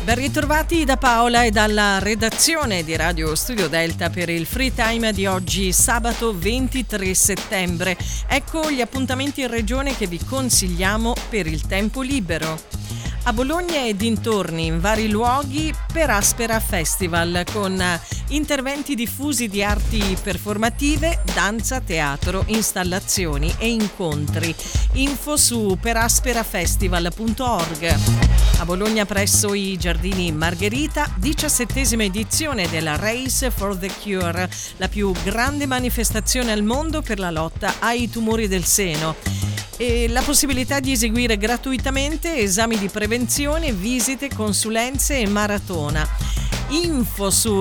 Ben ritrovati da Paola e dalla redazione di Radio Studio Delta per il Free Time di oggi, sabato 23 settembre. Ecco gli appuntamenti in regione che vi consigliamo per il tempo libero. A Bologna e dintorni, in vari luoghi, Peraspera Festival, con interventi diffusi di arti performative, danza, teatro, installazioni e incontri. Info su perasperafestival.org. A Bologna presso i Giardini Margherita, 17ª edizione della Race for the Cure, la più grande manifestazione al mondo per la lotta ai tumori del seno. E la possibilità di eseguire gratuitamente esami di prevenzione, visite, consulenze e maratona. Info su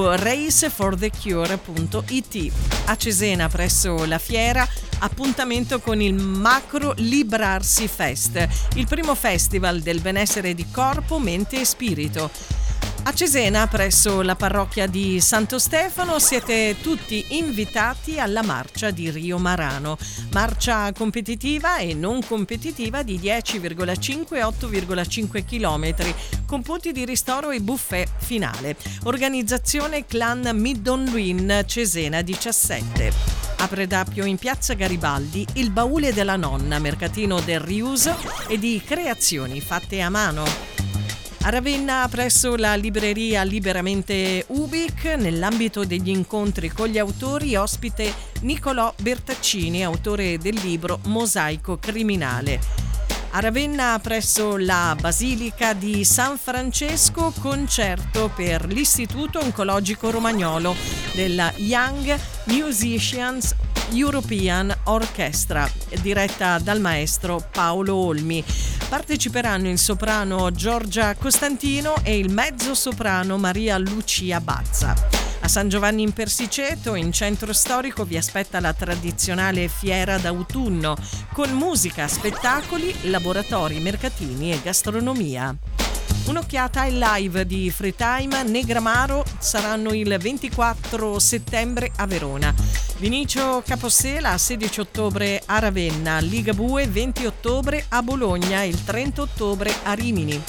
raceforthecure.it. A Cesena presso la fiera, appuntamento con il Macro Librarsi Fest, il primo festival del benessere di corpo, mente e spirito. A Cesena, presso la parrocchia di Santo Stefano, siete tutti invitati alla marcia di Rio Marano. Marcia competitiva e non competitiva di 10,5 e 8,5 km, con punti di ristoro e buffet finale. Organizzazione Clan Middonluin Cesena 17. A Predappio, in piazza Garibaldi, il Baule della Nonna, mercatino del riuso e di creazioni fatte a mano. A Ravenna, presso la libreria Liberamente Ubic, nell'ambito degli incontri con gli autori, ospite Nicolò Bertaccini, autore del libro Mosaico Criminale. A Ravenna, presso la Basilica di San Francesco, concerto per l'Istituto Oncologico Romagnolo della Young Musicians European Orchestra, diretta dal maestro Paolo Olmi. Parteciperanno il soprano Giorgia Costantino e il mezzo soprano Maria Lucia Bazza. A San Giovanni in Persiceto, in centro storico, vi aspetta la tradizionale fiera d'autunno, con musica, spettacoli, laboratori, mercatini e gastronomia. Un'occhiata ai live di Free Time. Negramaro saranno il 24 settembre a Verona, Vinicio Capossela 16 ottobre a Ravenna, Ligabue 20 ottobre a Bologna e il 30 ottobre a Rimini.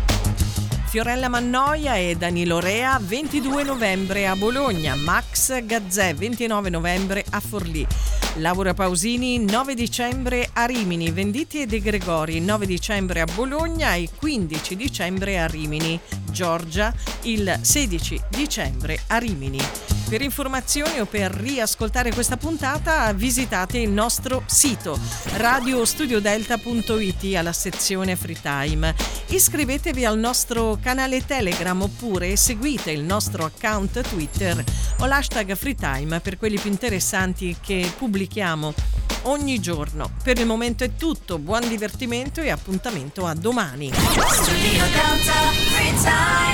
Fiorella Mannoia e Danilo Rea 22 novembre a Bologna, Max Gazzè 29 novembre a Forlì, Laura Pausini 9 dicembre a Rimini, Venditti e De Gregori 9 dicembre a Bologna e 15 dicembre a Rimini, Giorgia il 16 dicembre a Rimini. Per informazioni o per riascoltare questa puntata visitate il nostro sito radiostudiodelta.it alla sezione Free Time. Iscrivetevi al nostro canale Telegram oppure seguite il nostro account Twitter o l'hashtag Free Time per quelli più interessanti che pubblichiamo ogni giorno. Per il momento è tutto, buon divertimento e appuntamento a domani. Studio Delta Free Time.